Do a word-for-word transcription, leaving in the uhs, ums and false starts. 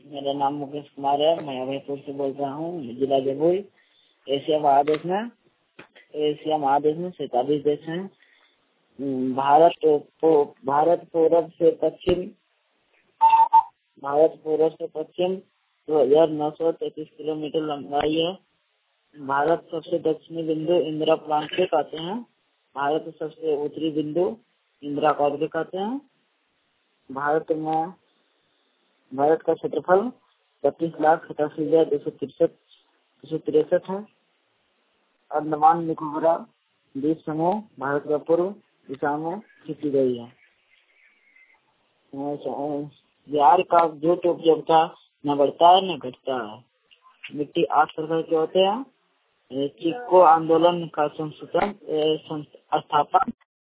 मेरा नाम मुकेश कुमार है। मैं अभयपुर से बोल रहा हूँ, जिला जमुई। एशिया महादेश में एशिया महादेश में सैतालीस देश हैं। भारत तो भारत पूर्व से पश्चिम भारत पूर्व से पश्चिम दो हजार नौ सौ तैतीस किलोमीटर लंबाई है। भारत सबसे दक्षिणी बिंदु इंदिरा प्लांट से कहते हैं। भारत सबसे उत्तरी बिंदु इंदिरा कॉर्ड कहते हैं। भारत में भारत का क्षेत्रफल बत्तीस लाख सतासी हजार दो सौ तिरसठ दो सौ तिरसठ है। अंडमान निकोबार द्वीप समूह भारत का पूर्व दिशा में खींची गई है। बिहार का जो तो उपयोगिता न बढ़ता है न घटता है। मिट्टी आठ प्रकार के होते हैं। चिपको आंदोलन का संस्थापन